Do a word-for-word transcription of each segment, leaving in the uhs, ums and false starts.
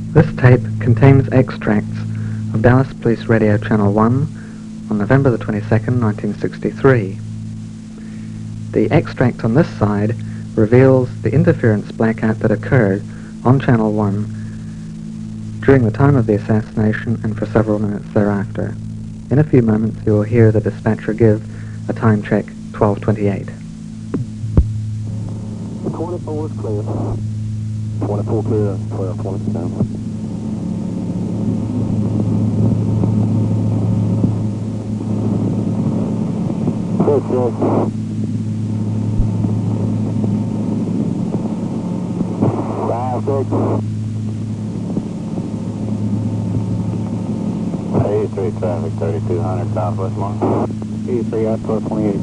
This tape contains extracts of Dallas Police Radio Channel one on November the twenty-second, nineteen sixty-three. The extract on this side reveals the interference blackout that occurred on Channel one during the time of the assassination and for several minutes thereafter. In a few moments you will hear the dispatcher give a time check twelve twenty-eight. twenty-four is clear. twenty-four clear, twelve twenty-seven. Six, six. Five, six. eighty-three traffic, thirty-two hundred Southwest Mark. eighty-three out twelve twenty-eight.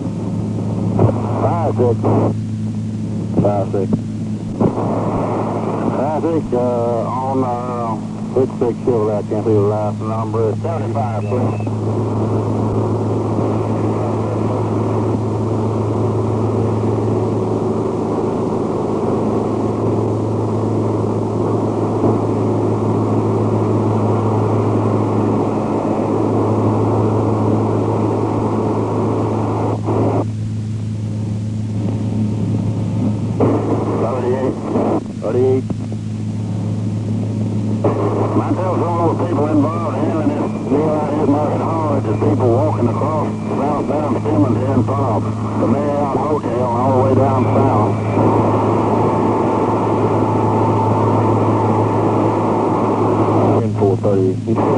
Five, six. Five, six. Traffic uh, on uh, six six Chevrolet, I can't see the last number. seventy-five, please. thirty-eight. I tell some of the people involved in it, this deal out here market hard, there's people walking across southbound Simmons here in front of the Marriott Hotel and all the way down south. ten four thirty.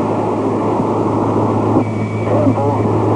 ten four.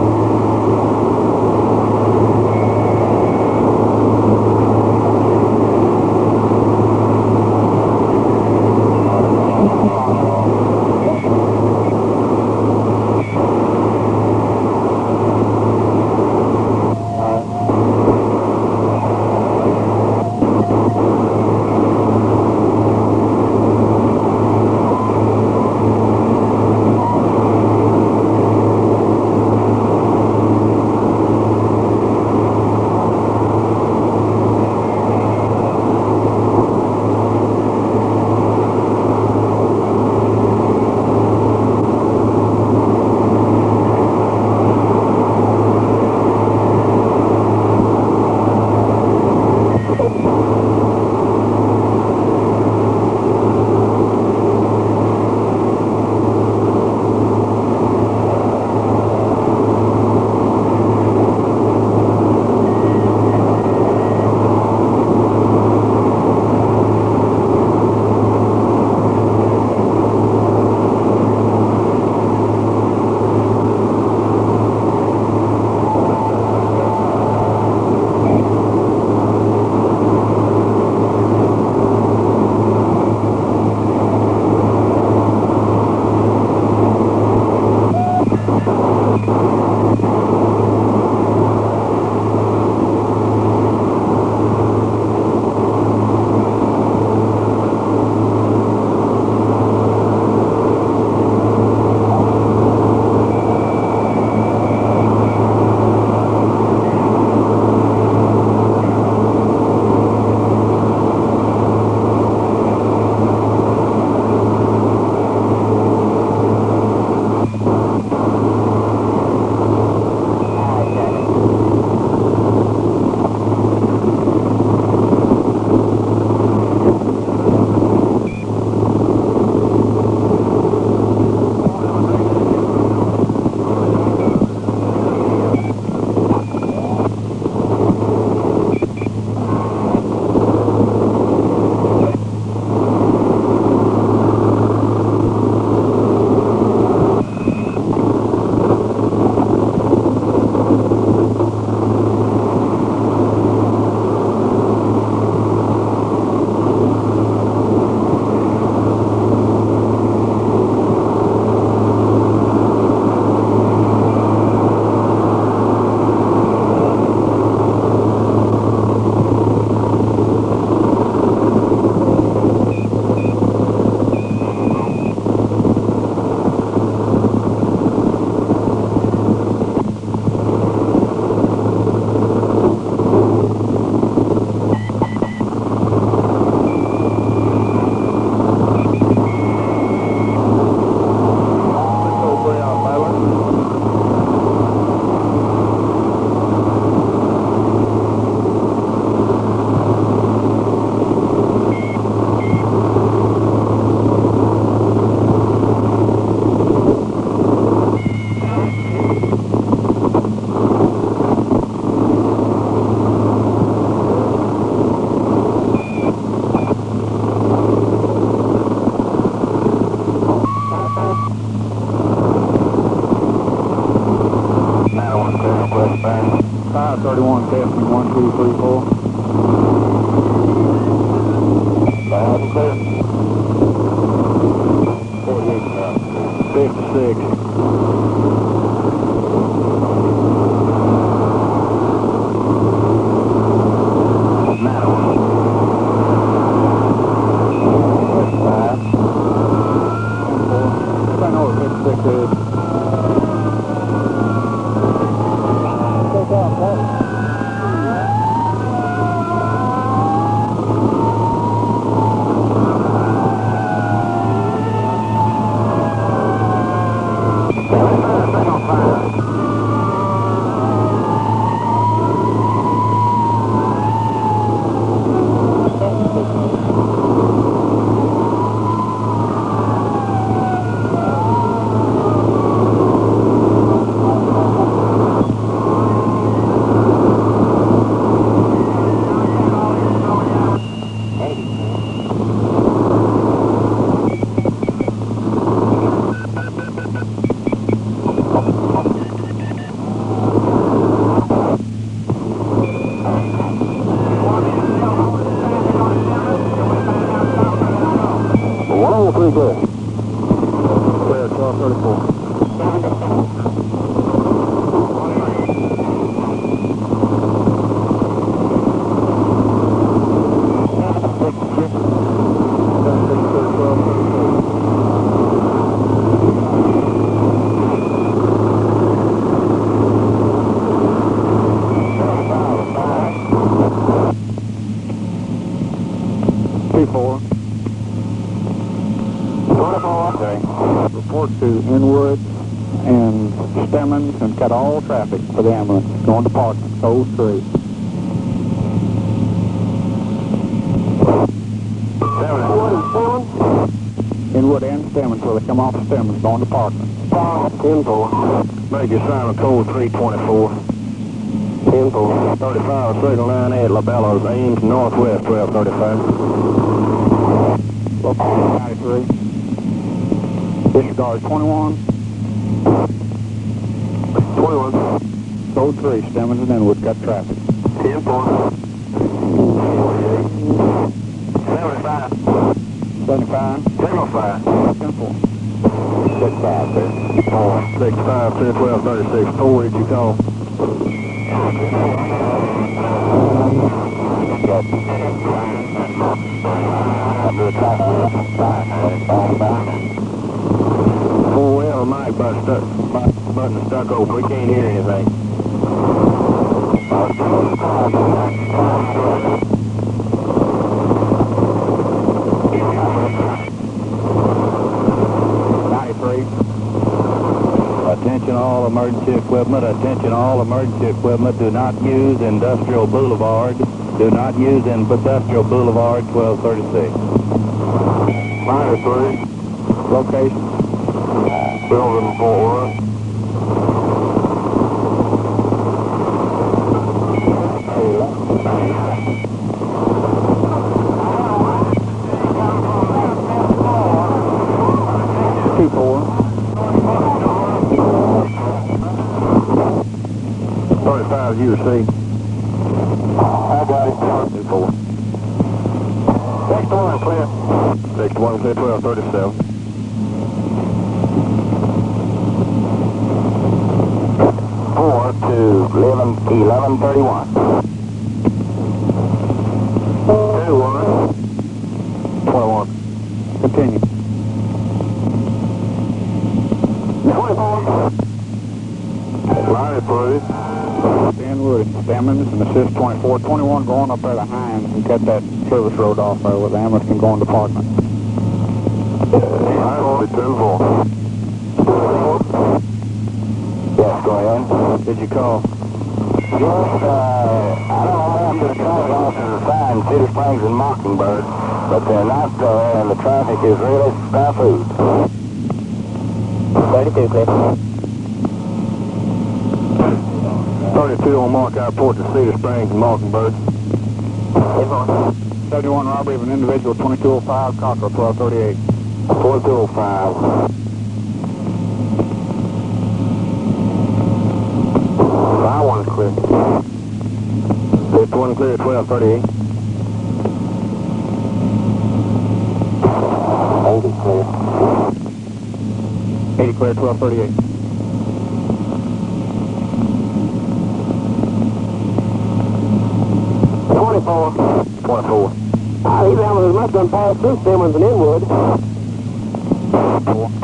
forty-eight, fifty-six. Pretty good. Clear, twelve thirty-four. Two four. Report to Inwood and Stemmons and cut all traffic for the ambulance. Going to Parkman, code three. Inwood and Stemmons, where they come off of Stemmons, going to Parkman. ten four. Major Simon, code three twenty-four. ten four. thirty-five, signal line at LaBellows, Ames, northwest, twelve thirty-five. ninety-three. Disregard twenty-one. twenty-one. Code three, Stemmons and Inwood, got traffic. ten four. seventy-five. seventy-five. seventy-five. ten four. six five, sir. four. six five, ten twelve, thirty-six. four, did you call? four L, Mike, button stuck, button stuck open. We can't hear anything. ninety-three. Attention all emergency equipment, attention all emergency equipment. Do not use Industrial Boulevard. Do not use Industrial Boulevard, twelve thirty-six. ninety-three. Location. Building four. Two four. thirty-five U C. I got it. Two four. Next one clear. Next one clear, twelve thirty-seven. four to eleven thirty-one. two one. twenty-one. Continue. twenty-four. Line approved. Inwood and Stemmons and assist twenty-four. twenty-one going up there to Hines and cut that service road off there with the ambulance can go in department. Hines, ten four. Yes, go ahead. Did you call? Yes, uh, I don't know after the traffic officers assigned Cedar Springs and Mockingbird, but they're not there and the traffic is really snafu. thirty-two, please. thirty-two on Mark Airport to Cedar Springs and Mockingbird. seventy-one robbery of an individual, twenty-two oh five, Cockrell, twelve thirty-eight. twenty-two oh five. I one clear. Fifth one clear, twelve thirty-eight. twenty-four. eighty clear, twelve thirty-eight. twenty-four. twenty-four. Ah, these animals must have passed through Simmons and Inwood. Four.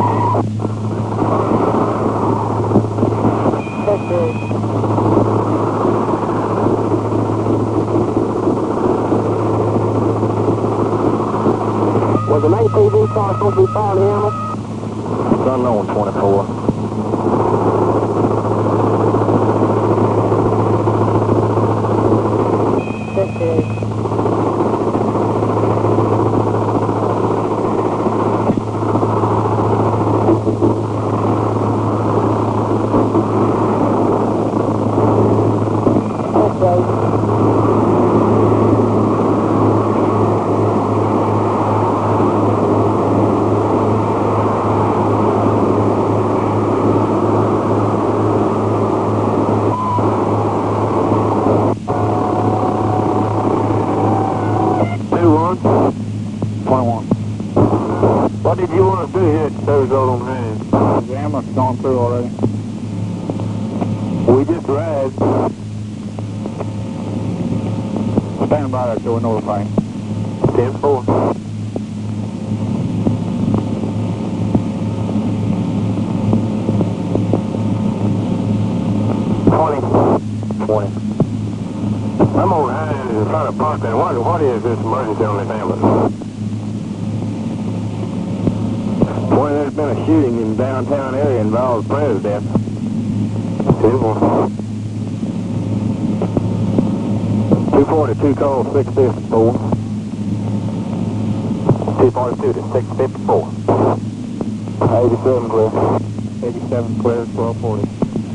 Was the main T V car supposed to be following him? It's unknown, twenty-four. fifty. What did you want to do here at those out on hand? The ambulance has gone through already. We just arrived. Stand by there till we notify him. ten four. twenty. twenty. I'm over here in front of Parkland. What, what is this emergency on this ambulance? Boy, there's been a shooting in the downtown area involving the president. two forty-two call six fifty-four. two forty-two to six fifty-four. eighty-seven clear. eighty-seven clear, twelve forty.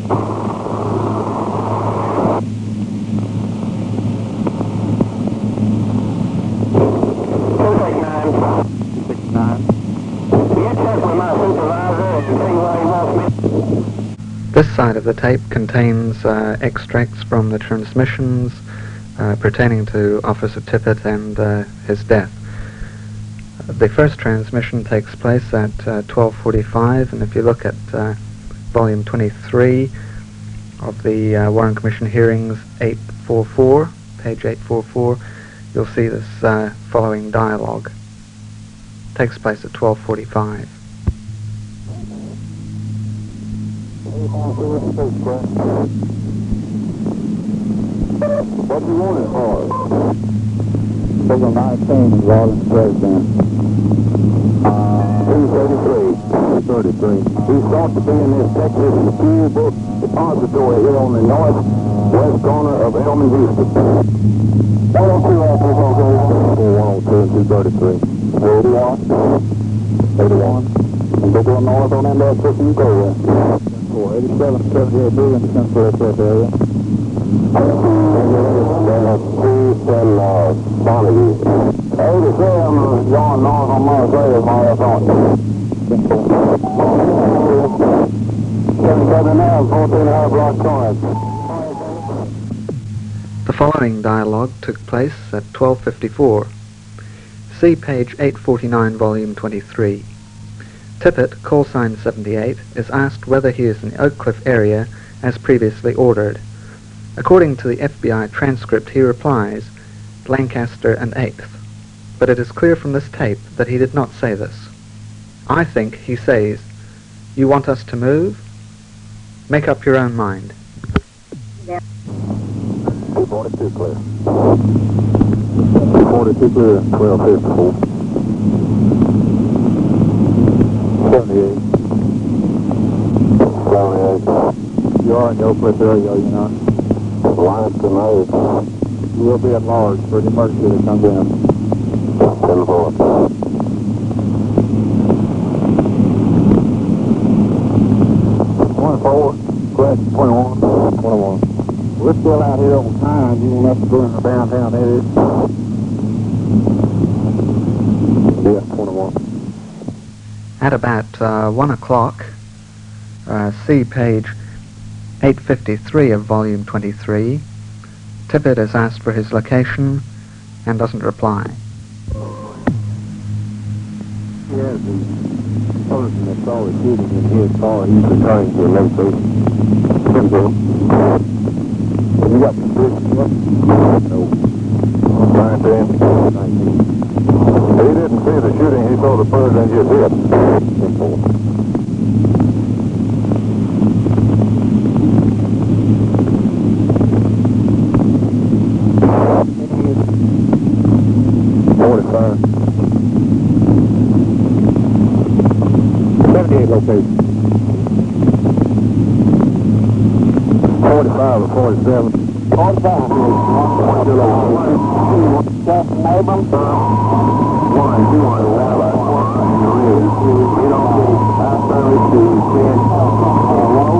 two sixty-nine. two sixty-nine. This side of the tape contains uh, extracts from the transmissions uh, pertaining to Officer Tippit and uh, his death. The first transmission takes place at uh, twelve forty-five, and if you look at uh, volume twenty-three of the uh, Warren Commission hearings eight forty-four, page eight forty-four, you'll see this uh, following dialogue. It takes place at twelve forty-five. What do you want it for? Figure nineteen is all in the president. two thirty-three. two thirty-three. He's thought to be in this Texas Fuel Book Depository here on the northwest corner of Elm and Houston. one oh two off this location. one oh two and two thirty-three. eighty-one. eighty-one. And go to the north on that left foot you go with. eighty-seven seventy-eight billion cents for this area. eighty-seven going north on Mars Ray, Mars on. seventy-seven now, fourteen and a half block corners. The following dialogue took place at twelve fifty-four. See page eight forty-nine, volume twenty-three. Tippit, call sign seventy-eight, is asked whether he is in the Oak Cliff area as previously ordered. According to the F B I transcript, he replies, Lancaster and eighth. But it is clear from this tape that he did not say this. I think he says, you want us to move? Make up your own mind. two forty-two clear. two forty-two clear, twelve fifty-four. seventy-eight. seventy-eight. You are in the Oak Cliff area, are you not? Line to move. You will be at large for the emergency that comes in. ten four. twenty-four. Correct. twenty-one. twenty-one. We're still out here on time. You want us to go in the downtown area? Yeah, twenty-one. At about uh, one o'clock, uh, see page eight fifty-three of volume twenty-three, Tippit is asked for his location and doesn't reply. Yes, the person that saw the shooting in his car, he's returning to a location. You got the description yet? No. nineteen. nineteen. He didn't see the shooting, he saw the person just hit. Simple. forty-five. seventy-eight location. forty-five or forty-seven. forty-five. Still location. Captain Abram. One, two, one, one, you don't get I thirty-two, ten, one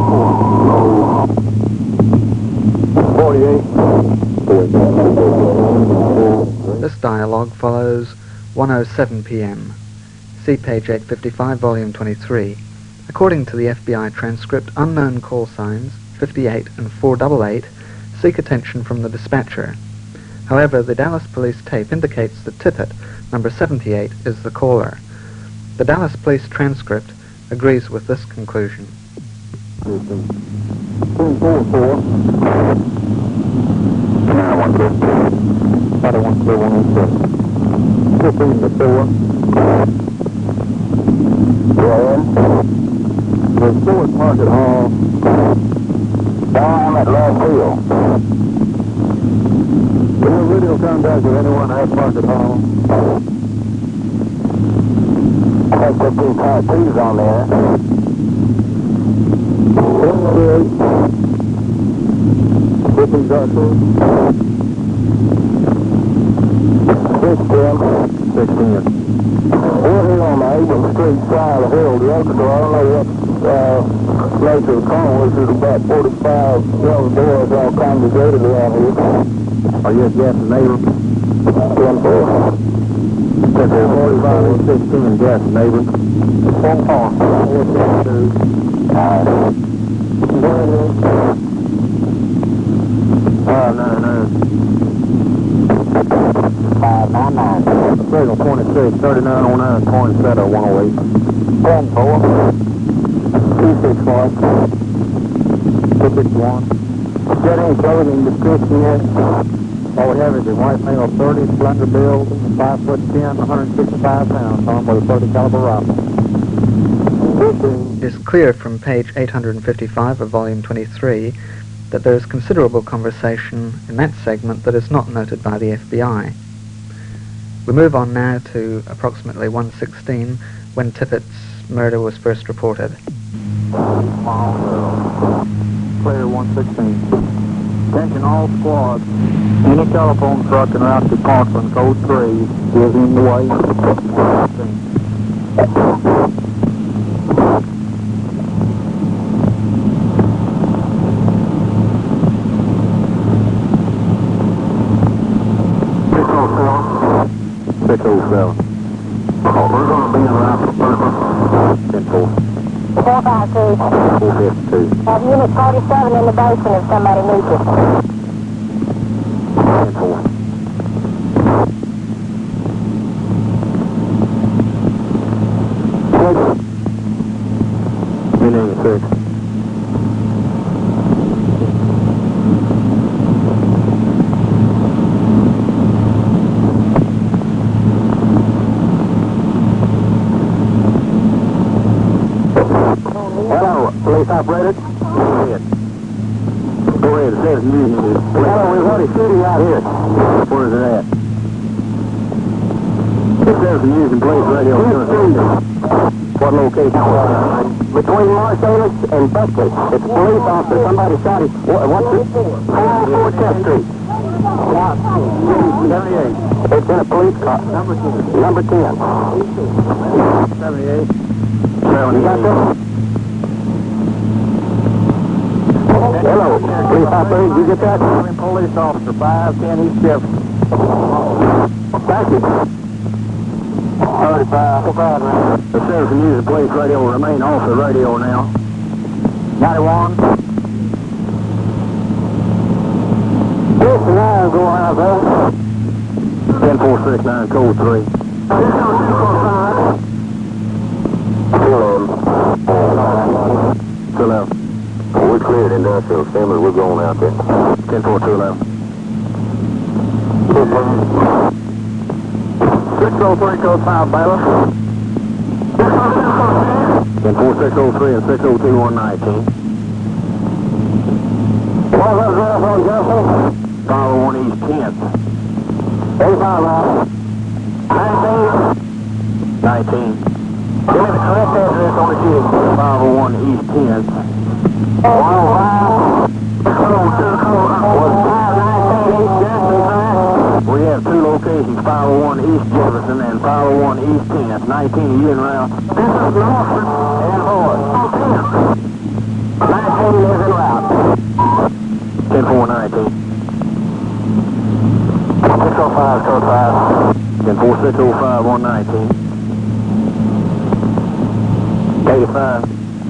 oh four. forty-eight. This dialogue follows one oh seven p m See page eight fifty-five, volume twenty-three. According to the F B I transcript, unknown call signs fifty-eight and four eighty-eight seek attention from the dispatcher. However, the Dallas police tape indicates that Tippett, number seventy-eight, is the caller. The Dallas police transcript agrees with this conclusion. two four four. nine one two. Shadow one two one oh six. fifteen to four. Ryan. The Stewart Market Hall. Down at Love Field. Will your video contact with anyone at Market Hall? I have fifteen type T's on there. fifteen dot two. sixteen. sixteen. We're here on the Abram Street side of the hill, the other door. I don't know what uh, nature of the call was. There's about forty-five young boys all congregated around here. Are you guessing Abram? ten four. forty-five and sixteen guessing Abram. Phone call. What's that do? Alright. five nine nine. five nine nine. Signal twenty-six, thirty-nine oh nine, twenty-seven, one oh eight. ten four. two six five. two six one. Got any clothing description yet? All we have is a white male, thirty, slender build, five foot ten, one hundred sixty-five pounds, armed with a thirty caliber rifle. It is clear from page eight fifty-five of volume twenty-three that there is considerable conversation in that segment that is not noted by the F B I. We move on now to approximately one sixteen, when Tippett's murder was first reported. Player one sixteen. Attention all squads. Any telephone truck en route to Parkland, code three, is in the way. six oh seven. Oh, we're going to be in route for Parkland. ten four. four five two. four fifty-two. Have unit forty-seven in the basement if somebody needs it. ten four. Meaning six. Hello, police operator. Go ahead. Go ahead, it says you. Hello, we've had a shooting out here. Where is it at? It says the using police radio. What location? Between Marsalis and Buckley. It's a police officer. Somebody shot him. What, what's it? four oh four tenth Street. seventy-eight. It's in a police car. Number ten. Number ten. seventy-eight. You got that? Hello, police officer, did you get that? Police officer, five ten East Jefferson. Thank you. thirty-five. The citizen using police radio will remain off the radio now. ninety-one. This nine go out there. ten four six nine, code three. Marshall. Stand by, we're going out there. ten four two eleven. six oh three, code five, Baylor. ten four six oh three and six oh two one nineteen. What was that on Jefferson? five oh one East tenth. eighty-five, right? nineteen. nineteen. Give me the correct address on the sheet. five oh one East tenth. one oh five. Code two, code five nineteen East Jefferson, right? We have two locations, five oh one East Jefferson and five oh one East tenth. nineteen, you in route? This is Norfolk and Ford. nineteen is en route. ten four nineteen. six oh five, code five. ten four six oh five one nineteen. eighty-five.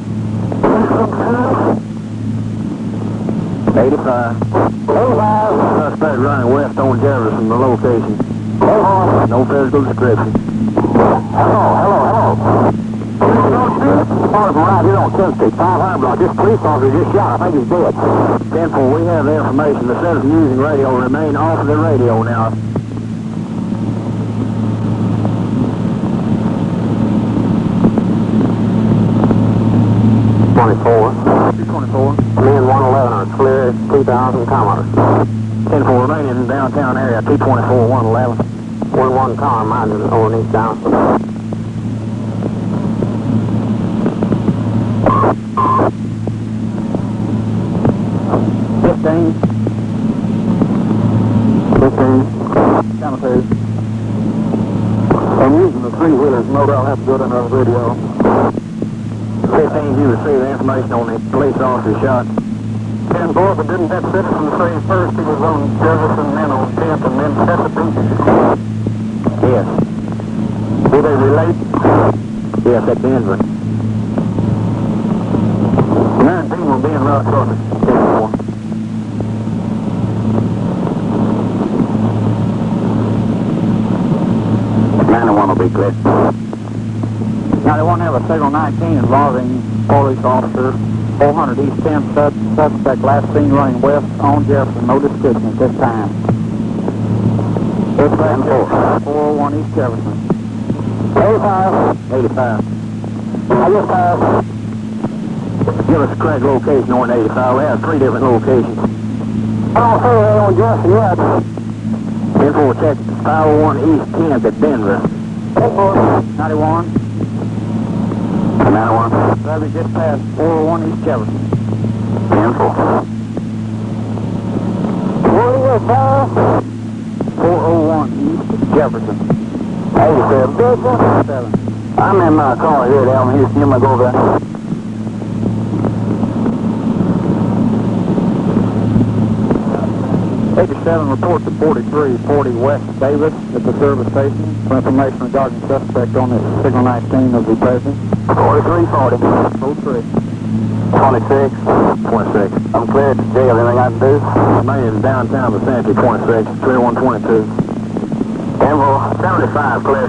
eighty-five. eighty-five. Suspect running west on Jefferson, the location. Hello, No physical description. hello, hello. Far from right here on tenth Street, five hundred block. This police officer just shot. I think he's dead. ten four, we have the information. The citizen using radio will remain off of the radio now. twenty-four. two twenty-four. Me and one eleven are clear. two thousand commerce. ten four, remaining in the downtown area. two twenty-four one eleven. one one car, mine is over in East Johnston. fifteen. fifteen. Channel two. I'm using the three-wheelers. No doubt I'll have to go to another video. fifteen, you received the information on the police officer shot. ten four, but didn't that citizen say first he was on Jefferson, then on tenth, and then Chesapeake? Yes. Do they relate? Yes, at Denver. nineteen will be in route shortly. ten four. ninety-one will be clear. ninety-one have a signal nineteen involving police officer four hundred East tenth sub suspect last seen running west on Jefferson. No description at this time. It's ten four. four oh one East Jefferson. eighty-five. eighty-five. I just passed. Give us a correct location on eighty-five. We have three different locations. I don't think they're on Jefferson yet. ten four, check five oh one East tenth at Denver. ten four. ninety-one. ninety-one. Traffic just past four oh one East Jefferson. ten four. eighty-five. four oh one East Jefferson. eighty-seven. seven. I'm in my car here at Elm Houston. You might go over there. eighty-seven, report to forty-three forty West Davis at the service station for information regarding suspect on this signal nineteen of the president. forty-three forty. Code three. twenty-six. twenty-six. I'm cleared to jail. Anything I can do? Remain in downtown vicinity, twenty-six, clear one twenty-two. ten four. seventy-five clear.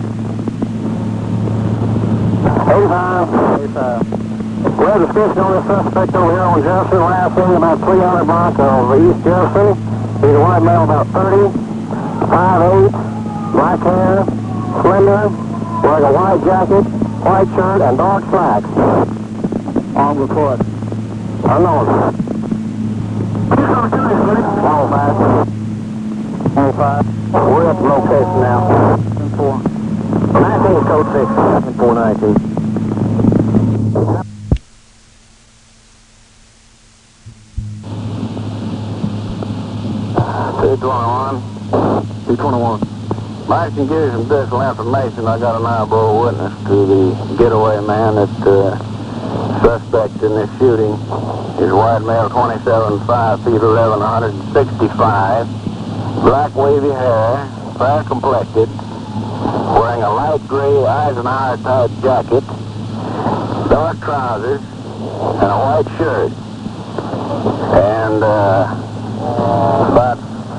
eighty-five. eighty-five. We have description on this suspect over here on Jefferson. Last seen about three hundred block of East Jefferson. He's a white male, about thirty, five eight, black hair, slender, wearing a white jacket, white shirt, and dark slacks. On report. Unknown. one oh five. one oh five. We're at the location now. ten four. nineteen is code six. ten four nineteen. two twenty-one. two twenty-one. Mike can give you some additional information. I got an eyeball witness to the getaway man that uh, suspect in this shooting is white male, twenty-seven, five feet eleven, one sixty-five, black wavy hair, fair complected, wearing a light gray Eisenhower type jacket, dark trousers, and a white shirt. And uh, about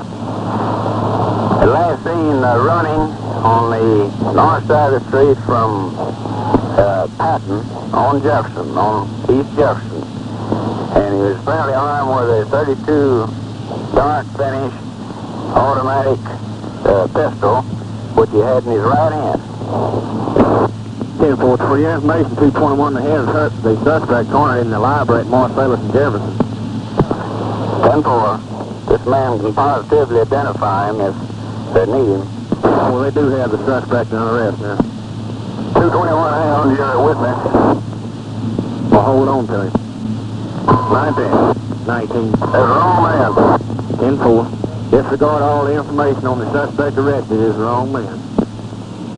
last seen uh, running on the north side of the street from uh, Patton on Jefferson, on East Jefferson. And he was apparently armed with a thirty-two dark finish automatic uh, pistol, which he had in his right hand. ten four, for your information, two twenty-one, the head hurt the suspect cornered in the library at Marcellus and Jefferson. ten four, this man can positively identify him if they need him. Well, they do have the suspect in arrest now. two twenty-one, hang on, you're with me. Well, hold on to him. nineteen. nineteen. There's a wrong man. ten four. Disregard all the information on the suspect arrested is the wrong man.